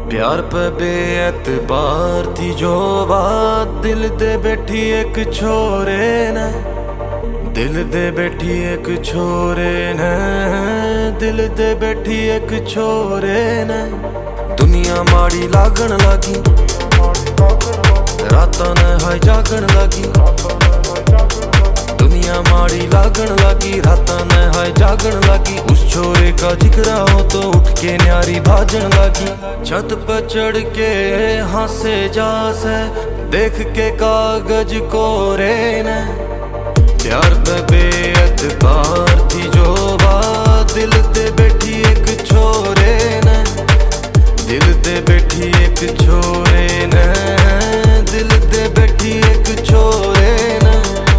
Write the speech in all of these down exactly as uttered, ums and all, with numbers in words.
प्यार पे बेएतबार थी जो बात, दिल दे बैठी एक छोरे ने, दिल दे बैठी एक छोरे ने, दिल दे बैठी एक छोरे ने। दुनिया माड़ी लागन लगी, रातां ने हाय जागन लगी, दुनिया माड़ी लागन लगी, रातां ने हाय जागन लगी। उस छोरे का जिक्र हो तो उठ के न्यारी भाजन लगी। छत पर चढ़ के हंसे जासे देख के कागज कोरे ने, प्यार पे बेएतबार थी जो बात, दिल दे बैठी एक छोरे ने, दिल दे बैठी एक छोरे ने, दिल दे बैठी एक छोरे ने।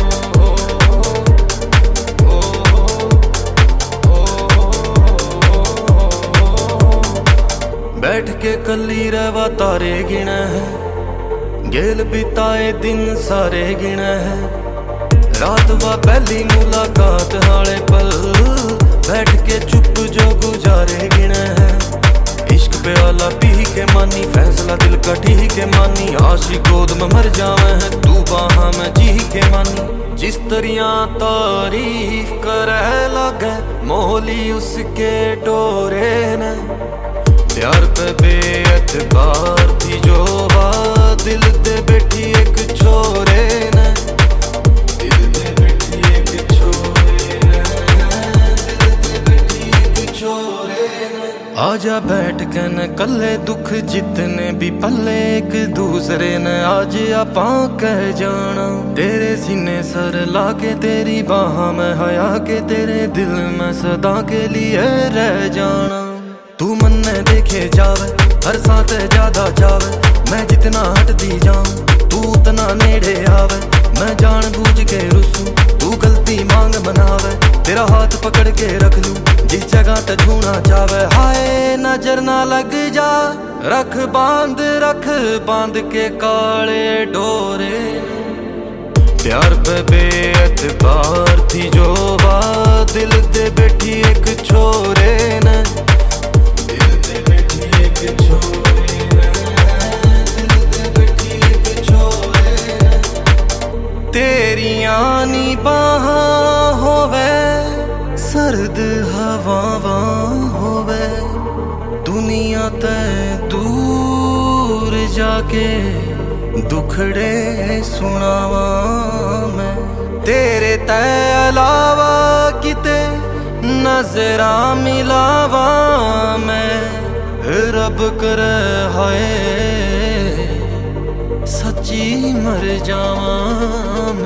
बैठ के कली रहवा तारे गिना है, गेल बिताए दिन सारे गिना है। रात वा पहली मुलाकात हाले पल, बैठ के चुप जो गुजारे गिना है। इश्क पे आला पी के मानी, फैसला दिल का ठीक के मानी। आशिक गोद में मर जावे है, तू बाहा में जी के मानी। जिस तरिया तारीफ करे लगे मोहली उसके डोरे ने, प्यार पे बेएतबार थी जो बात, दिल दे बैठी एक छोरे ने, दिल दे बैठी एक छोरे ने, दिल दे बैठी एक छोरे ने। आजा बैठ के न कल्ले दुख जितने भी पल्ले एक दूसरे ने, आज आपां कह जाना। तेरे सीने सर लाके तेरी बाहों में हया के, तेरे दिल में सदा के लिए रह जाना। तू मन ने देखे जावे हर साथ ज्यादा जावे, मैं जितना हट दी जाऊं तू उतना नेड़े आवे। मैं जान बूझ के रुसूं तू गलती मांग बनावे, तेरा हाथ पकड़ के रख लूं जिस जगह ते छूना चावे। हाय नजर ना लग जा, रख बांध रख बांध के काले डोरे। प्यार पे बेएतबार थी जो बात, दिल दे बैठी एक छोरे ने, दिल दे बैठी एक छोरे ने, दिल दे बैठी एक छोरे ने। तेरियां नी बाहां होवे, सर्द हवावां होवे, दुनिया ते दूर जाके दुखड़े सुनावा मैं। तेरे ते अलावा किते नजरा मिलावा मैं, रब करे हाय सच्ची मर जावा